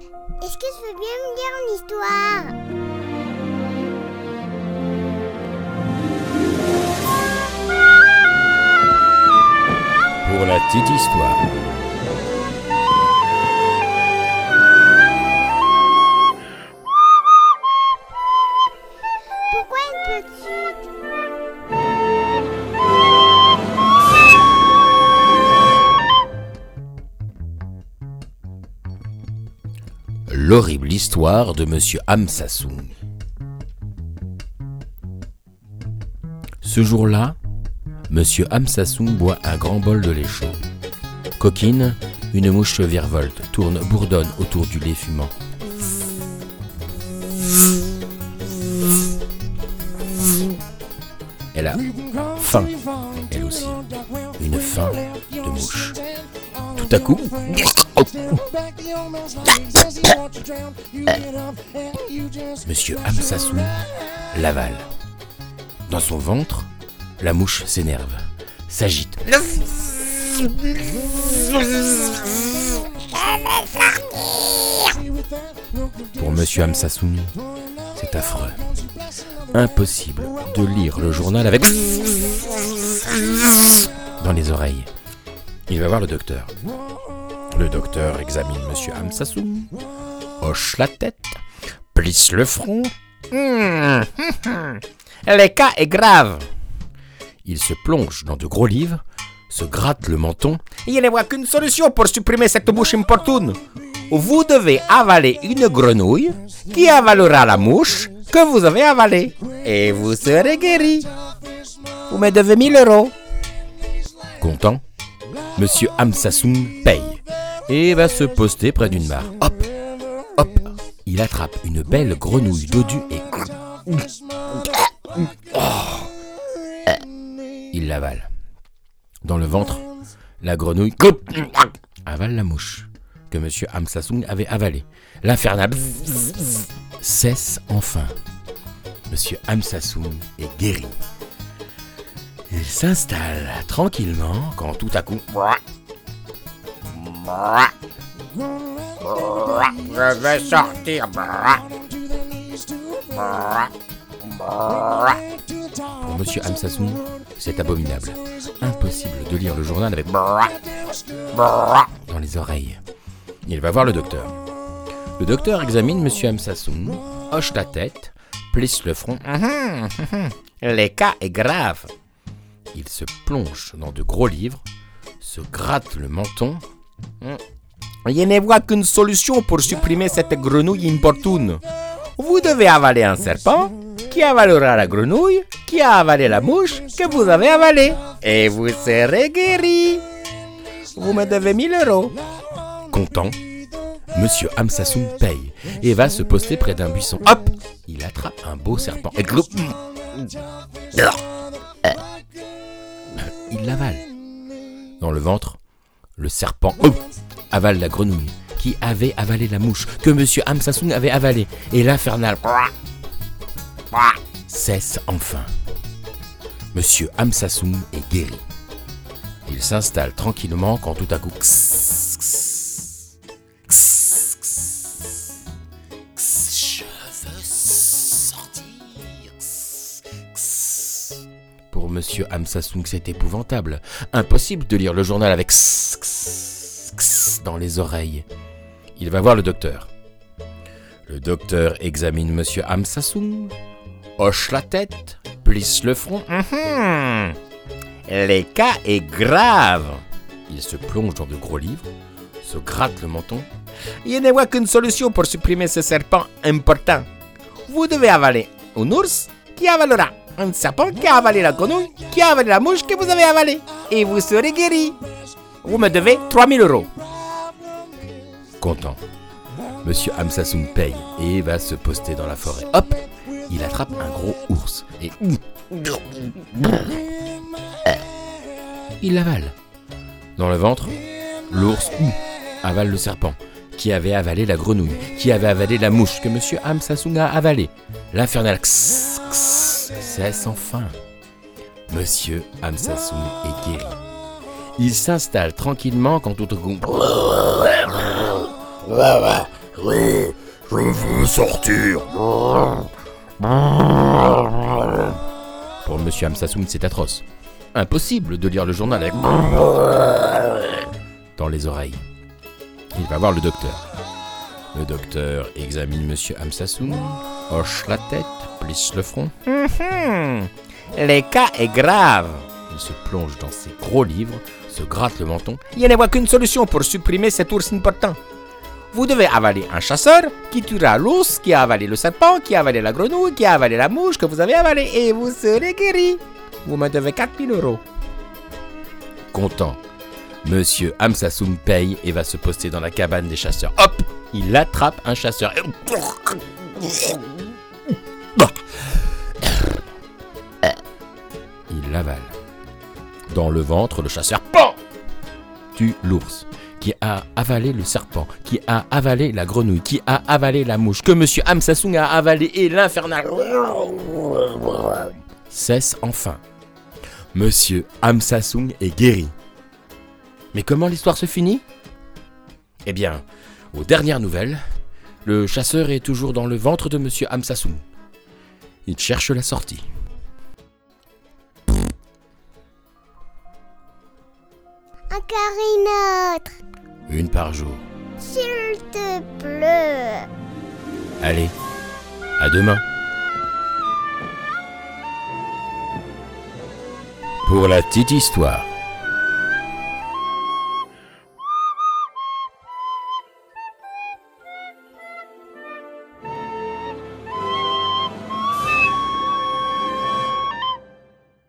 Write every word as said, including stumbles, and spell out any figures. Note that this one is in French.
Est-ce que tu veux bien me lire une histoire? Pour la petite histoire. Pourquoi une petite? L'horrible histoire de Monsieur Hamsasung. Ce jour-là, Monsieur Hamsasung boit un grand bol de lait chaud. Coquine, une mouche virevolte, tourne, bourdonne autour du lait fumant. Elle a faim, elle aussi, une faim de mouche. Tout à coup, Monsieur Hamsasung l'avale. Dans son ventre, la mouche s'énerve, s'agite. Pour Monsieur Hamsasung, c'est affreux. Impossible de lire le journal avec dans les oreilles. Il va voir le docteur. Le docteur examine Monsieur Hamsasung, hoche la tête, plisse le front. Mmh, mmh, le cas est grave. Il se plonge dans de gros livres, se gratte le menton. Il n'y a qu'une solution pour supprimer cette bouche importune. Vous devez avaler une grenouille qui avalera la mouche que vous avez avalée. Et vous serez guéri. Vous me devez mille euros. Content, Monsieur Hamsasung paye et va se poster près d'une mare. Hop, hop, il attrape une belle grenouille dodue et il l'avale. Dans le ventre, la grenouille avale la mouche que Monsieur Hamsasung avait avalée. L'infernal cesse enfin. Monsieur Hamsasung est guéri. Il s'installe tranquillement quand tout à coup... Je vais sortir. Pour Monsieur Hamsasung, c'est abominable. Impossible de lire le journal avec dans les oreilles. Il va voir le docteur. Le docteur examine Monsieur Hamsasung, hoche la tête, plisse le front. Le cas est grave. Il se plonge dans de gros livres, se gratte le menton. Il n'y a qu'une solution pour supprimer cette grenouille importune. Vous devez avaler un serpent qui avalera la grenouille qui a avalé la mouche que vous avez avalée. Et vous serez guéri. Vous me devez mille euros. Content, Monsieur Hamsasung paye et va se poster près d'un buisson. Hop, il attrape un beau serpent. Et gloup, il l'avale. Dans le ventre, le serpent oh, avale la grenouille qui avait avalé la mouche que Monsieur Hamsasung avait avalée. Et l'infernal cesse enfin. Monsieur Hamsasung est guéri. Il s'installe tranquillement quand tout à coup... Je veux sortir. Pour Monsieur Hamsasung, c'est épouvantable. Impossible de lire le journal avec dans les oreilles. Il va voir le docteur. Le docteur examine Monsieur Hamsasung, hoche la tête, plisse le front. Mmh. Le cas est grave. Il se plonge dans de gros livres, se gratte le menton. Il n'y a qu'une solution pour supprimer ce serpent important. Vous devez avaler un ours qui avalera un serpent qui a avalé la grenouille, qui a avalé la mouche que vous avez avalée. Et vous serez guéri. Vous me devez trois mille euros. Content, Monsieur Hamsasung paye et va se poster dans la forêt. Hop, il attrape un gros ours et il l'avale. Dans le ventre, l'ours avale le serpent qui avait avalé la grenouille, qui avait avalé la mouche que Monsieur Hamsasung a avalé. L'infernal x, x, cesse enfin. Monsieur Hamsasung est guéri. Il s'installe tranquillement quand tout à coup... Je, je veux sortir. Pour Monsieur Hamsassoum, c'est atroce. Impossible de lire le journal avec dans les oreilles. Il va voir le docteur. Le docteur examine Monsieur Hamsassoum, hoche la tête, plisse le front. Hum, le cas est grave. Il se plonge dans ses gros livres, se gratte le menton. Il n'y a qu'une solution pour supprimer cet ours important. Vous devez avaler un chasseur qui tuera l'ours, qui a avalé le serpent, qui a avalé la grenouille, qui a avalé la mouche que vous avez avalée, et vous serez guéri. Vous me devez quatre mille euros. Content, Monsieur Hamsassoum paye et va se poster dans la cabane des chasseurs. Hop, il attrape un chasseur. Il l'avale. Dans le ventre, le chasseur pan tue l'ours, qui a avalé le serpent, qui a avalé la grenouille, qui a avalé la mouche, que Monsieur Hamsassoum a avalé, et l'infernal cesse enfin. Monsieur Hamsassoum est guéri. Mais comment l'histoire se finit ? Eh bien, aux dernières nouvelles, le chasseur est toujours dans le ventre de Monsieur Hamsassoum. Il cherche la sortie. Encore une autre. Une par jour. S'il te plaît. Allez, à demain. Pour la petite histoire.